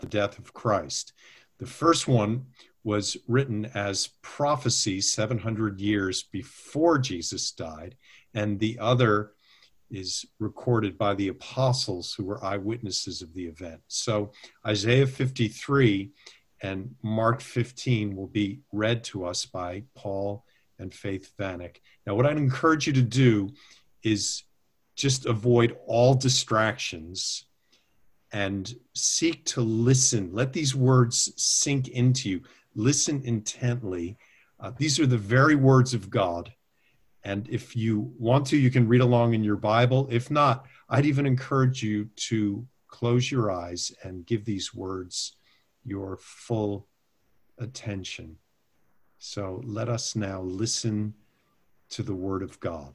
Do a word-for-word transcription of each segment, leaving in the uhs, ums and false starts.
the death of Christ. The first one was written as prophecy seven hundred years before Jesus died, and the other is recorded by the apostles who were eyewitnesses of the event. So Isaiah fifty-three and Mark fifteen will be read to us by Paul and Faith Vanek. Now, what I'd encourage you to do is just avoid all distractions and seek to listen. Let these words sink into you. Listen intently. Uh, these are the very words of God. And if you want to, you can read along in your Bible. If not, I'd even encourage you to close your eyes and give these words your full attention. So let us now listen to the word of God.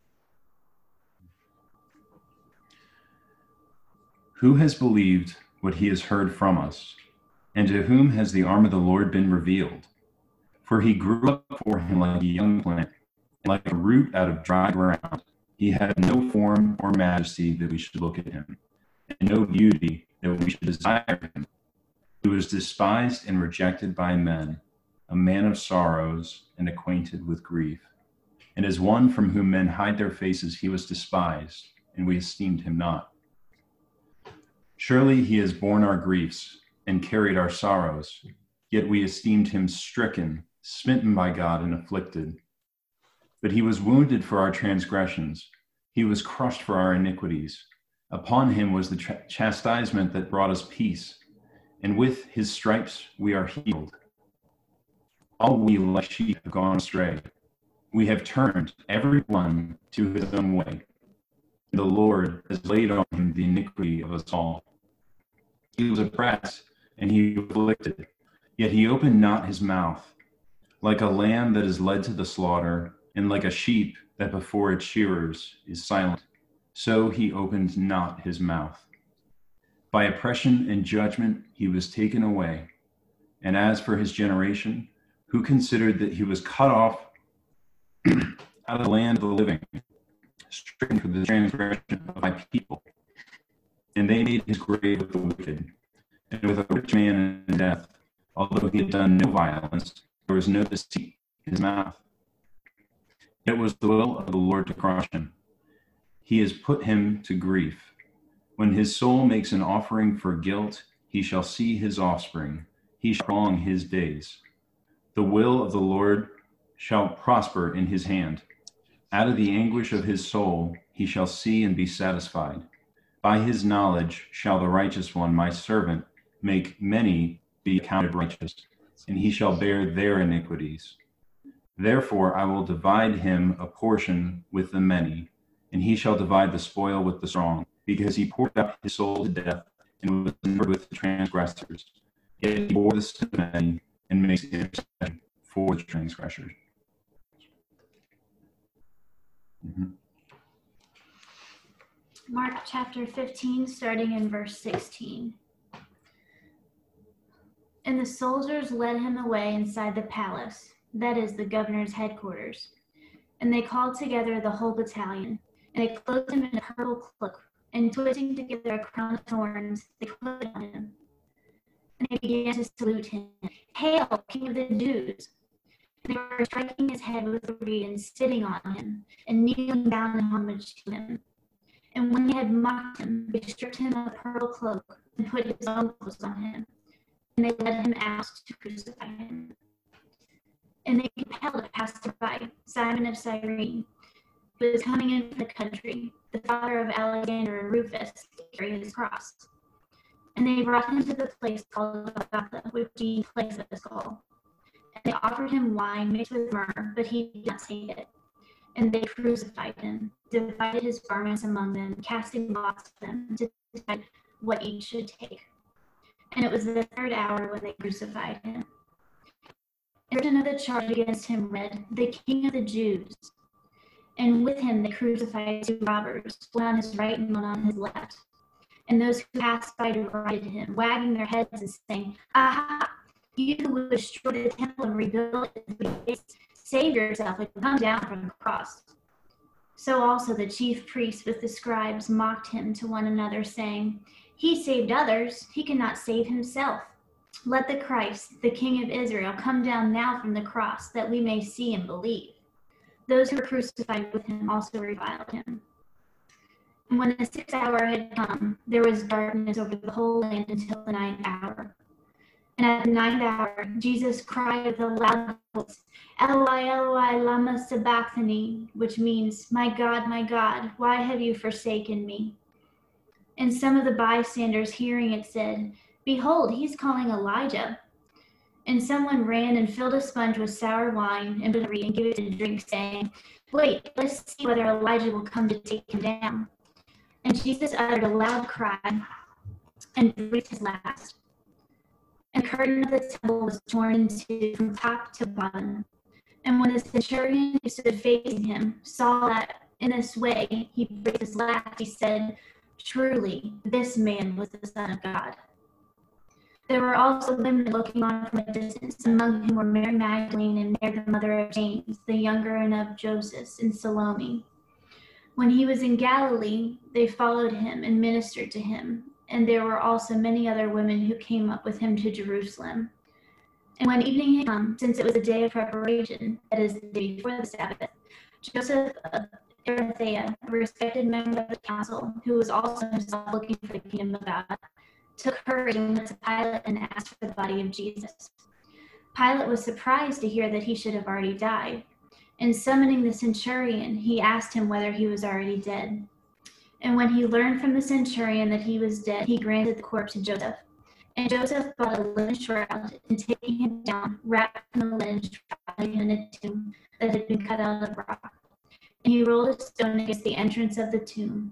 Who has believed what he has heard from us? And to whom has the arm of the Lord been revealed? For he grew up before him like a young plant, like a root out of dry ground. He had no form or majesty that we should look at him, and no beauty that we should desire him. He was despised and rejected by men, a man of sorrows and acquainted with grief. And as one from whom men hide their faces, he was despised, and we esteemed him not. Surely he has borne our griefs and carried our sorrows, yet we esteemed him stricken, smitten by God, and afflicted. But he was wounded for our transgressions. He was crushed for our iniquities. Upon him was the ch- chastisement that brought us peace, and with his stripes we are healed. All we like sheep have gone astray. We have turned every one to his own way. The Lord has laid on him the iniquity of us all. He was oppressed and he was afflicted, yet he opened not his mouth. Like a lamb that is led to the slaughter, and like a sheep that before its shearers is silent, so he opened not his mouth. By oppression and judgment he was taken away. And as for his generation, who considered that he was cut off out of the land of the living, stricken for the transgression of my people? And they made his grave with the wicked, and with a rich man in death, although he had done no violence, there was no deceit in his mouth. It was the will of the Lord to crush him. He has put him to grief. When his soul makes an offering for guilt, he shall see his offspring. He shall prolong his days. The will of the Lord shall prosper in his hand. Out of the anguish of his soul he shall see and be satisfied. By his knowledge shall the righteous one, my servant, make many be accounted righteous, and he shall bear their iniquities. Therefore I will divide him a portion with the many, and he shall divide the spoil with the strong, because he poured out his soul to death and was numbered with the transgressors. Yet he bore the sin of many and makes intercession for the transgressors. Mm-hmm. Mark chapter fifteen, starting in verse sixteen. And the soldiers led him away inside the palace, that is the governor's headquarters. And they called together the whole battalion, and they clothed him in a purple cloak, and twisting together a crown of thorns, they put it on him. And they began to salute him, "Hail, King of the Jews!" And they were striking his head with a reed and spitting on him, and kneeling down in homage to him. And when they had mocked him, they stripped him of the purple cloak and put his own clothes on him. And they led him out to crucify him. And they compelled a passerby, Simon of Cyrene, who was coming into the country, the father of Alexander and Rufus, to carry his cross. And they brought him to the place called Golgotha, which means place of a skull. And they offered him wine mixed with myrrh, but he did not take it. And they crucified him, divided his garments among them, casting lots of them to decide what each should take. And it was the third hour when they crucified him. And written of the charge against him read, "The King of the Jews." And with him they crucified two robbers, one on his right and one on his left. And those who passed by derided him, wagging their heads and saying, "Aha! You who would destroy the temple and rebuild it in three days, save yourself and come down from the cross." So also the chief priests with the scribes mocked him to one another, saying, He saved others. He cannot save himself. Let the Christ, the King of Israel, come down now from the cross, that we may see and believe." Those who were crucified with him also reviled him. And when the sixth hour had come, there was darkness over the whole land until the ninth hour. And at the ninth hour, Jesus cried with a loud voice, "Eloi, Eloi, lama sabachthani," which means, "My God, my God, why have you forsaken me?" And some of the bystanders hearing it said, "Behold, he's calling Elijah." And someone ran and filled a sponge with sour wine and put it and gave it to drink, saying, "Wait, let's see whether Elijah will come to take him down." And Jesus uttered a loud cry and breathed his last. And the curtain of the temple was torn in two from top to bottom. And when the centurion who stood facing him saw that in this way he breathed his last, he said, "Truly, this man was the Son of God." There were also women looking on from a distance, among whom were Mary Magdalene and Mary, the mother of James, the younger, and of Joseph, and Salome. When he was in Galilee, they followed him and ministered to him. And there were also many other women who came up with him to Jerusalem. And when evening had come, since it was a day of preparation, that is, the day before the Sabbath, Joseph of Arimathea, a respected member of the council, who was also himself looking for the kingdom of God, took courage and went to Pilate and asked for the body of Jesus. Pilate was surprised to hear that he should have already died. And summoning the centurion, he asked him whether he was already dead. And when he learned from the centurion that he was dead, he granted the corpse to Joseph. And Joseph bought a linen shroud, and taking him down, wrapped him in a linen shroud in a tomb that had been cut out of rock. And he rolled a stone against the entrance of the tomb.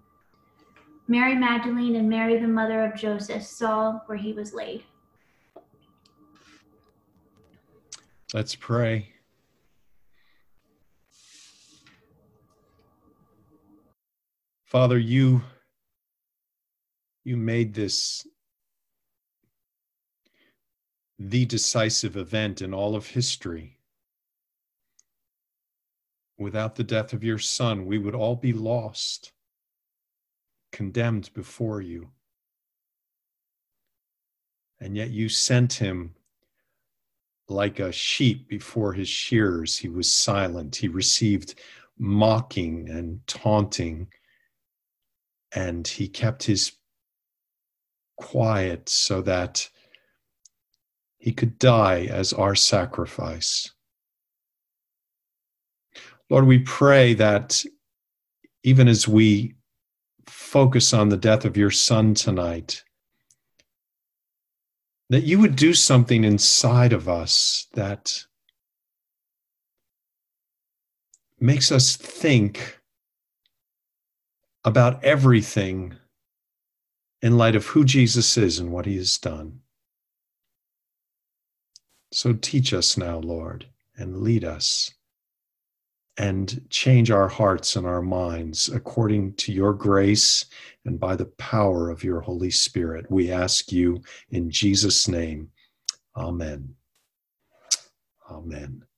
Mary Magdalene and Mary, the mother of Joseph, saw where he was laid. Let's pray. Father, you, you made this the decisive event in all of history. Without the death of your Son, we would all be lost, condemned before you. And yet you sent him like a sheep before his shearers. He was silent. He received mocking and taunting, and he kept his quiet so that he could die as our sacrifice. Lord, we pray that even as we focus on the death of your Son tonight, that you would do something inside of us that makes us think about everything in light of who Jesus is and what he has done. So teach us now, Lord, and lead us, and change our hearts and our minds according to your grace and by the power of your Holy Spirit. We ask you in Jesus' name. Amen. Amen.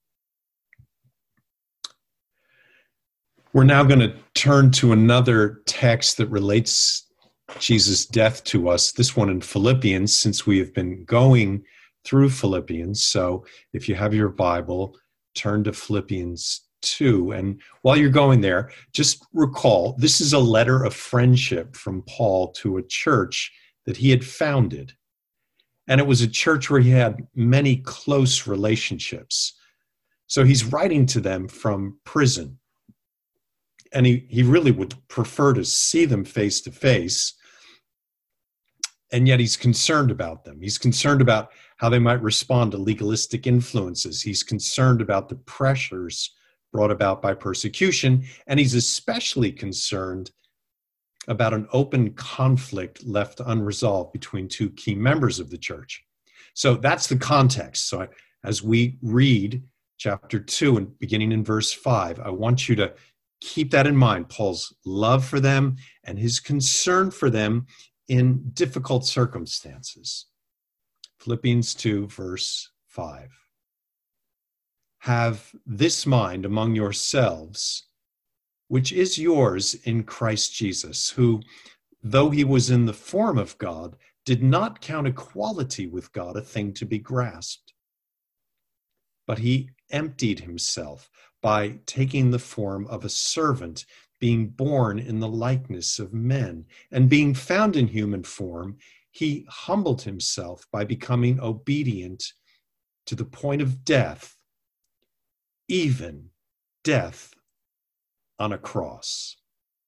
We're now going to turn to another text that relates Jesus' death to us, this one in Philippians, since we have been going through Philippians. So if you have your Bible, turn to Philippians two. And while you're going there, just recall, this is a letter of friendship from Paul to a church that he had founded. And it was a church where he had many close relationships. So he's writing to them from prison. And he, he really would prefer to see them face to face. And yet he's concerned about them. He's concerned about how they might respond to legalistic influences. He's concerned about the pressures brought about by persecution. And he's especially concerned about an open conflict left unresolved between two key members of the church. So that's the context. So as we read chapter two and beginning in verse five, I want you to keep that in mind, Paul's love for them and his concern for them in difficult circumstances. Philippians two, verse five. Have this mind among yourselves, which is yours in Christ Jesus, who, though he was in the form of God, did not count equality with God a thing to be grasped. But he emptied himself by taking the form of a servant, being born in the likeness of men, and being found in human form, he humbled himself by becoming obedient to the point of death, even death on a cross.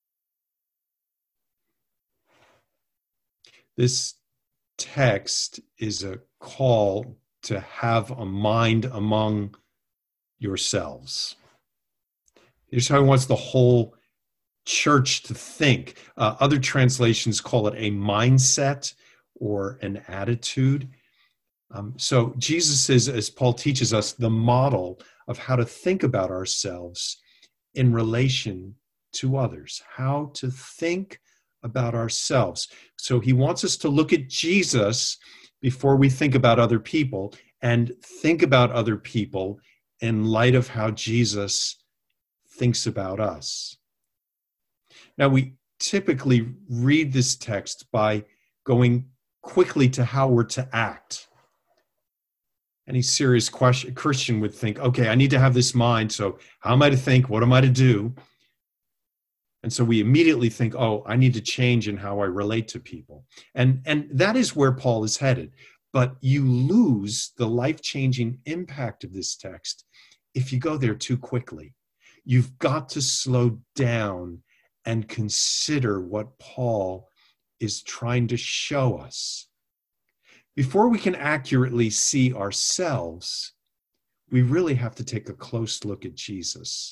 This text is a call to have a mind among yourselves. Here's how he wants the whole church to think. Uh, other translations call it a mindset or an attitude. Um, so Jesus is, as Paul teaches us, the model of how to think about ourselves in relation to others, how to think about ourselves. So he wants us to look at Jesus before we think about other people, and think about other people in light of how Jesus thinks about us. Now, we typically read this text by going quickly to how we're to act. Any serious question, Christian would think, okay, I need to have this mind, so how am I to think? What am I to do? And so we immediately think, oh, I need to change in how I relate to people. And, and that is where Paul is headed. But you lose the life-changing impact of this text if you go there too quickly. You've got to slow down and consider what Paul is trying to show us. Before we can accurately see ourselves, we really have to take a close look at Jesus.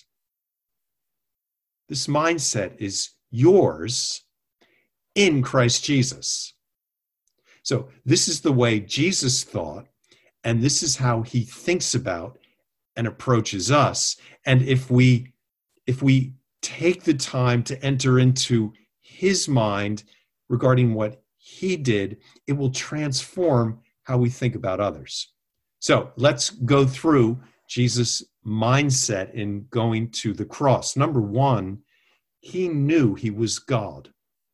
This mindset is yours in Christ Jesus. So this is the way Jesus thought, and this is how he thinks about and approaches us. And if we, if we take the time to enter into his mind regarding what he did, it will transform how we think about others. So let's go through Jesus' mindset in going to the cross. Number one, he knew he was God.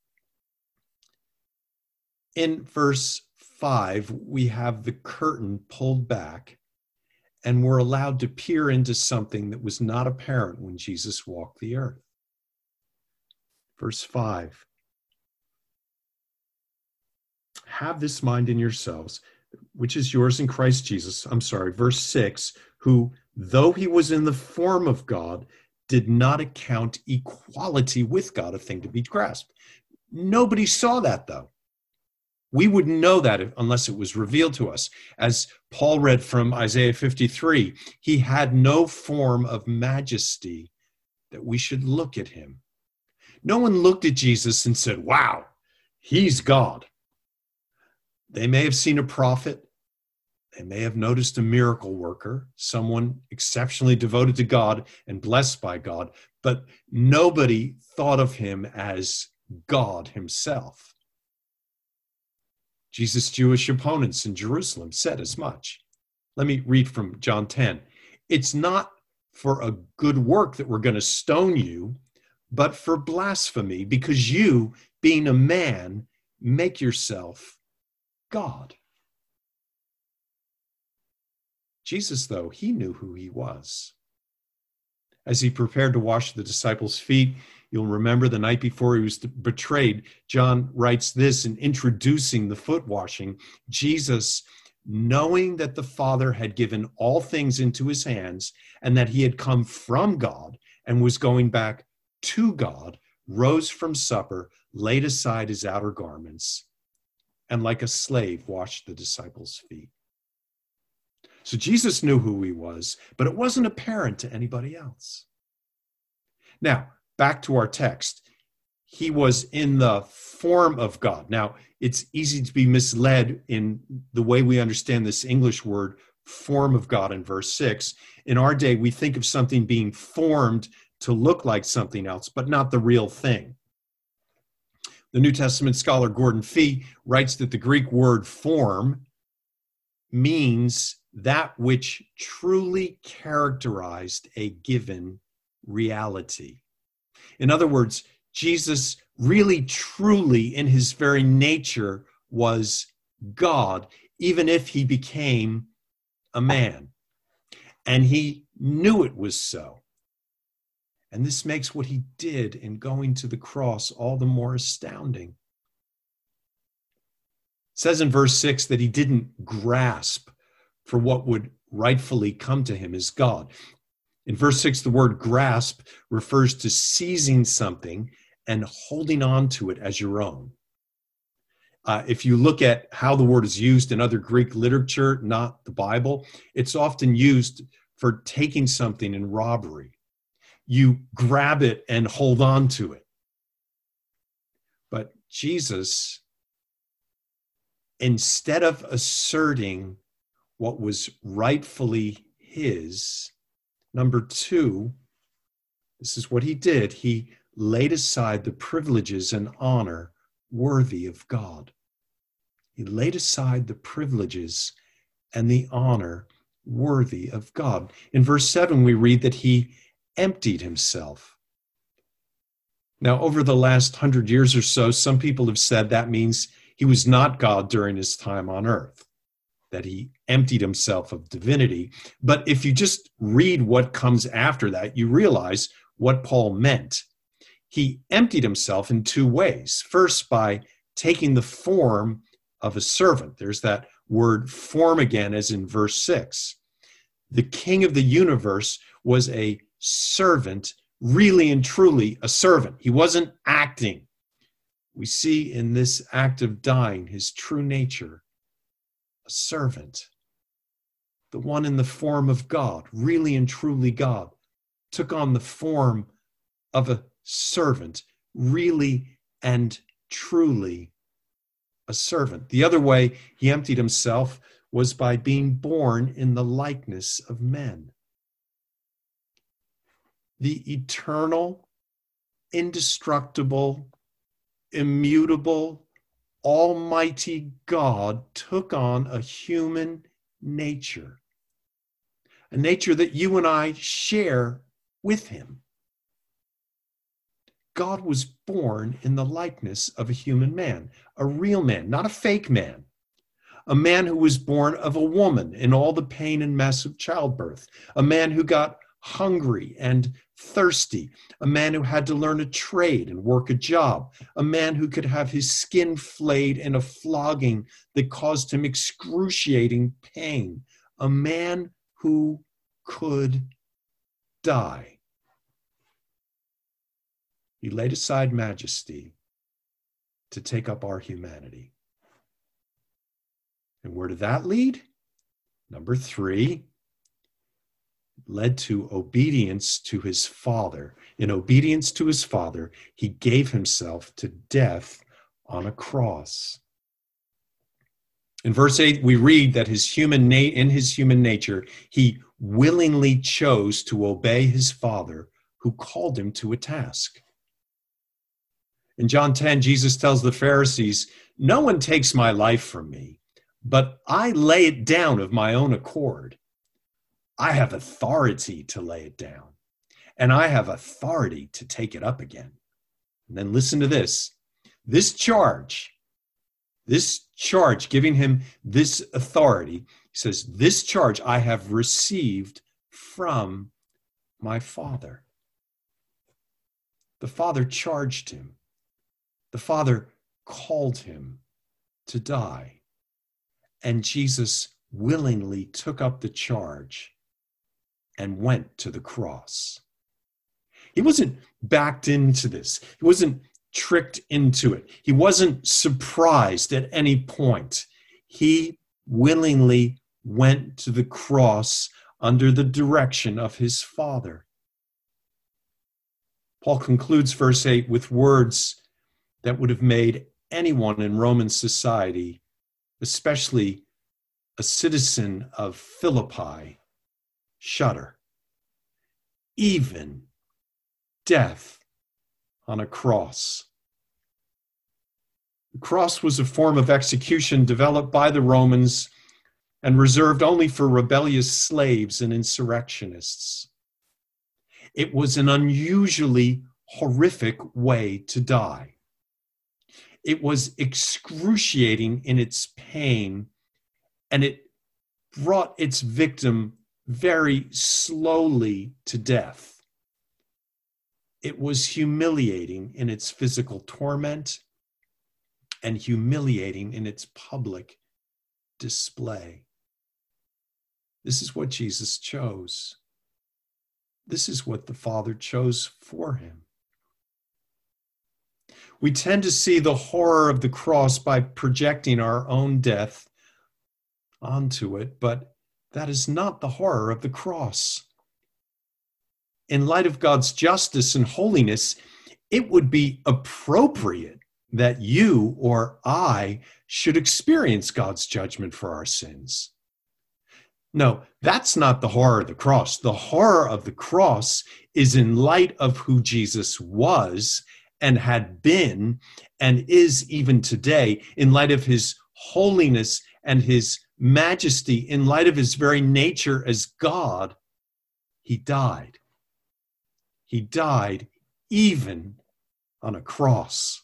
In verse five, we have the curtain pulled back, and we're allowed to peer into something that was not apparent when Jesus walked the earth. Verse five, have this mind in yourselves, which is yours in Christ Jesus. I'm sorry, verse six, who, though he was in the form of God, did not account equality with God a thing to be grasped. Nobody saw that, though. We wouldn't know that unless it was revealed to us. As Paul read from Isaiah fifty-three, he had no form of majesty that we should look at him. No one looked at Jesus and said, wow, he's God. They may have seen a prophet. They may have noticed a miracle worker, someone exceptionally devoted to God and blessed by God, but nobody thought of him as God himself. Jesus' Jewish opponents in Jerusalem said as much. Let me read from John ten. It's not for a good work that we're going to stone you, but for blasphemy, because you, being a man, make yourself God. Jesus, though, he knew who he was. As he prepared to wash the disciples' feet, you'll remember the night before he was betrayed, John writes this in introducing the foot washing. Jesus, knowing that the Father had given all things into his hands and that he had come from God and was going back to God, rose from supper, laid aside his outer garments, and like a slave washed the disciples' feet. So Jesus knew who he was, but it wasn't apparent to anybody else. Now, back to our text. He was in the form of God. Now, it's easy to be misled in the way we understand this English word, form of God, in verse six. In our day, we think of something being formed to look like something else, but not the real thing. The New Testament scholar Gordon Fee writes that the Greek word form means that which truly characterized a given reality. In other words, Jesus really, truly, in his very nature, was God, even if he became a man. And he knew it was so. And this makes what he did in going to the cross all the more astounding. It says in verse six that he didn't grasp for what would rightfully come to him as God. In verse six, the word grasp refers to seizing something and holding on to it as your own. Uh, if you look at how the word is used in other Greek literature, not the Bible, it's often used for taking something in robbery. You grab it and hold on to it. But Jesus, instead of asserting what was rightfully his, number two, this is what he did. He laid aside the privileges and honor worthy of God. He laid aside the privileges and the honor worthy of God. In verse seven, we read that he emptied himself. Now, over the last hundred years or so, some people have said that means he was not God during his time on earth, that he emptied himself of divinity. But if you just read what comes after that, you realize what Paul meant. He emptied himself in two ways. First, by taking the form of a servant. There's that word form again, as in verse six. The King of the universe was a servant, really and truly a servant. He wasn't acting. We see in this act of dying his true nature, a servant. The one in the form of God, really and truly God, took on the form of a servant, really and truly a servant. The other way he emptied himself was by being born in the likeness of men. The eternal, indestructible, immutable, almighty God took on a human nature, a nature that you and I share with him. God was born in the likeness of a human man, a real man, not a fake man, a man who was born of a woman in all the pain and mess of childbirth, a man who got hungry and thirsty, a man who had to learn a trade and work a job, a man who could have his skin flayed in a flogging that caused him excruciating pain, a man who could die. He laid aside majesty to take up our humanity. And where did that lead? Number three, led to obedience to his Father. In obedience to his Father, he gave himself to death on a cross. In verse eight, we read that his human na- in his human nature, he willingly chose to obey his Father, who called him to a task. In John ten, Jesus tells the Pharisees, "No one takes my life from me, but I lay it down of my own accord. I have authority to lay it down, and I have authority to take it up again." And then listen to this. This charge, this charge, giving him this authority, he says, "This charge I have received from my Father." The Father charged him. The Father called him to die. And Jesus willingly took up the charge and went to the cross. He wasn't backed into this. He wasn't tricked into it. He wasn't surprised at any point. He willingly went to the cross under the direction of his Father. Paul concludes verse eight with words that would have made anyone in Roman society, especially a citizen of Philippi, shudder. Even death on a cross. The cross was a form of execution developed by the Romans and reserved only for rebellious slaves and insurrectionists. It was an unusually horrific way to die. It was excruciating in its pain, and it brought its victim very slowly to death. It was humiliating in its physical torment and humiliating in its public display. This is what Jesus chose. This is what the Father chose for him. We tend to see the horror of the cross by projecting our own death onto it, but that is not the horror of the cross. In light of God's justice and holiness, it would be appropriate that you or I should experience God's judgment for our sins. No, that's not the horror of the cross. The horror of the cross is in light of who Jesus was and had been and is even today, in light of his holiness and his majesty, in light of his very nature as God. He died. He died even on a cross.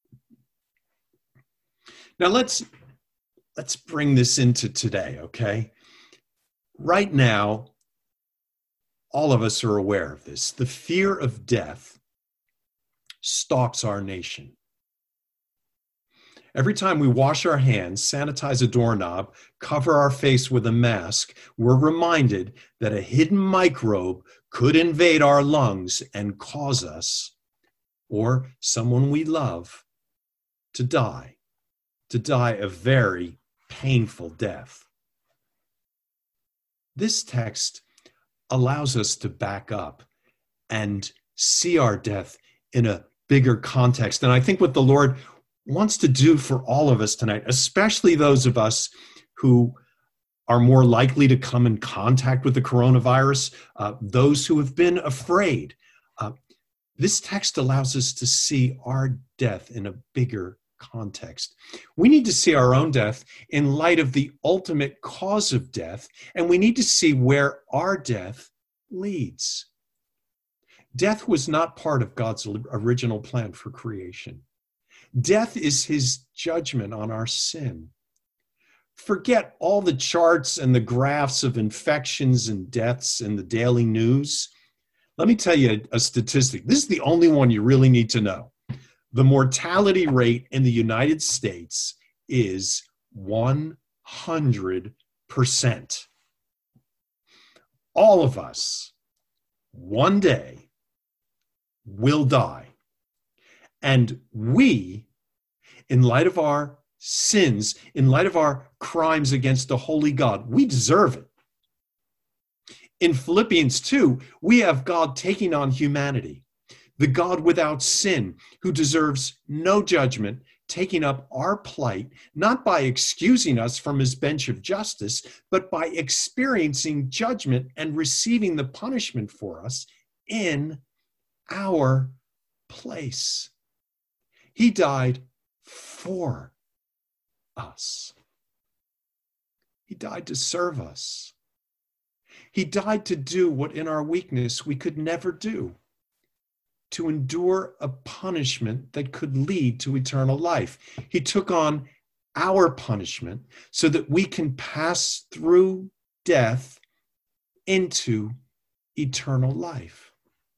Now let's let's bring this into today, okay? Right now, all of us are aware of this. The fear of death stalks our nation. Every time we wash our hands, sanitize a doorknob, cover our face with a mask, we're reminded that a hidden microbe could invade our lungs and cause us, or someone we love, to die. to die a very painful death. This text allows us to back up and see our death in a bigger context. And I think what the Lord wants to do for all of us tonight, especially those of us who are more likely to come in contact with the coronavirus, uh, those who have been afraid, uh, this text allows us to see our death in a bigger context. We need to see our own death in light of the ultimate cause of death, and we need to see where our death leads. Death was not part of God's original plan for creation. Death is his judgment on our sin. Forget all the charts and the graphs of infections and deaths in the daily news. Let me tell you a statistic. This is the only one you really need to know. The mortality rate in the United States is one hundred percent. All of us, one day, will die. And we, in light of our sins, in light of our crimes against a holy God, we deserve it. In Philippians two, we have God taking on humanity. The God without sin, who deserves no judgment, taking up our plight, not by excusing us from his bench of justice, but by experiencing judgment and receiving the punishment for us in our place. He died for us. He died to serve us. He died to do what in our weakness we could never do, to endure a punishment that could lead to eternal life. He took on our punishment so that we can pass through death into eternal life.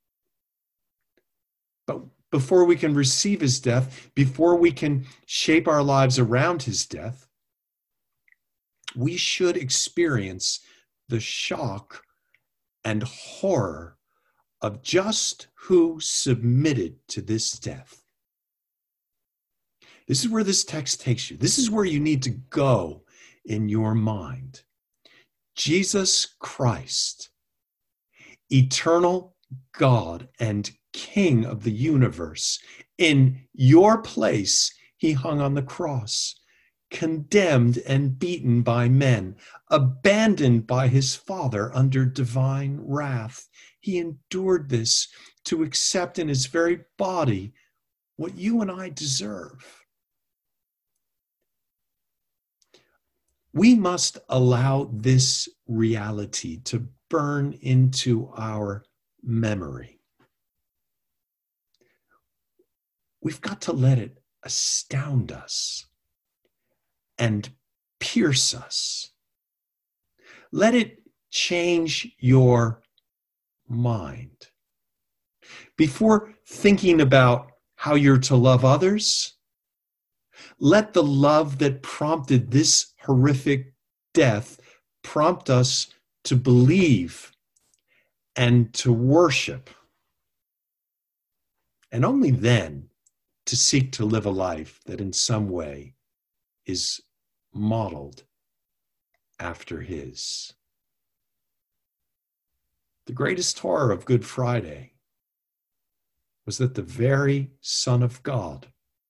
But before we can receive his death, before we can shape our lives around his death, we should experience the shock and horror of just who submitted to this death. This is where this text takes you. This is where you need to go in your mind. Jesus Christ, eternal God and King of the universe, in your place, he hung on the cross, condemned and beaten by men, abandoned by his Father under divine wrath. He endured this to accept in his very body what you and I deserve. We must allow this reality to burn into our memory. we've got to let it astound us and pierce us. Let it change your mind. Before thinking about how you're to love others, let the love that prompted this horrific death prompt us to believe and to worship. And only then to seek to live a life that in some way is modeled after his. The greatest horror of Good Friday was that the very Son of God,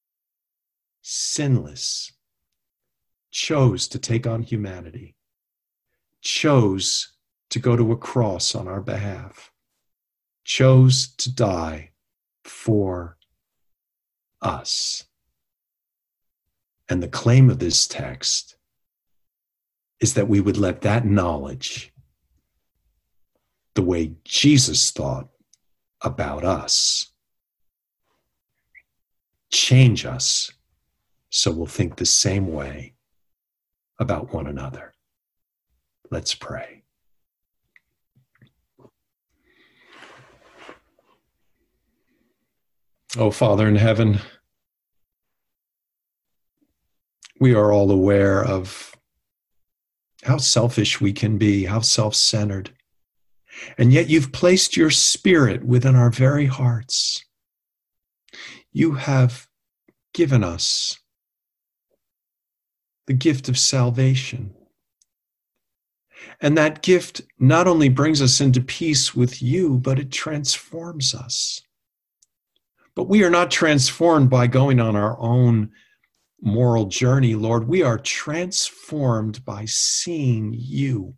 sinless, chose to take on humanity, chose to go to a cross on our behalf, chose to die for us. And the claim of this text is that we would let that knowledge, the way Jesus thought about us, change us so we'll think the same way about one another. Let's pray. Oh, Father in heaven, we are all aware of how selfish we can be, how self-centered. And yet you've placed your Spirit within our very hearts. You have given us the gift of salvation. And that gift not only brings us into peace with you, but it transforms us. But we are not transformed by going on our own moral journey, Lord. We are transformed by seeing you.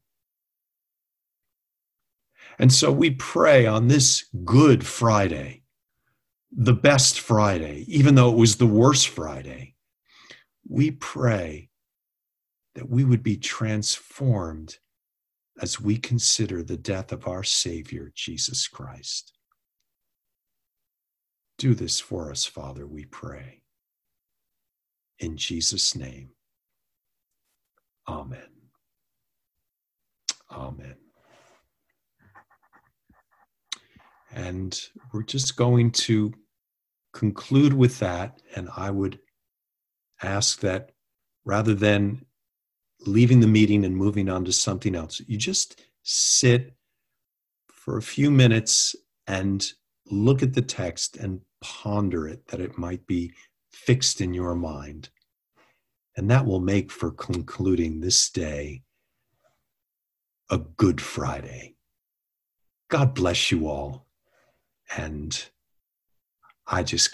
And so we pray on this Good Friday, the best Friday, even though it was the worst Friday, we pray that we would be transformed as we consider the death of our Savior, Jesus Christ. Do this for us, Father, we pray. In Jesus' name, amen. Amen. And we're just going to conclude with that, and I would ask that rather than leaving the meeting and moving on to something else, you just sit for a few minutes and look at the text and ponder it, that it might be fixed in your mind. And that will make for concluding this day a Good Friday. God bless you all. And I just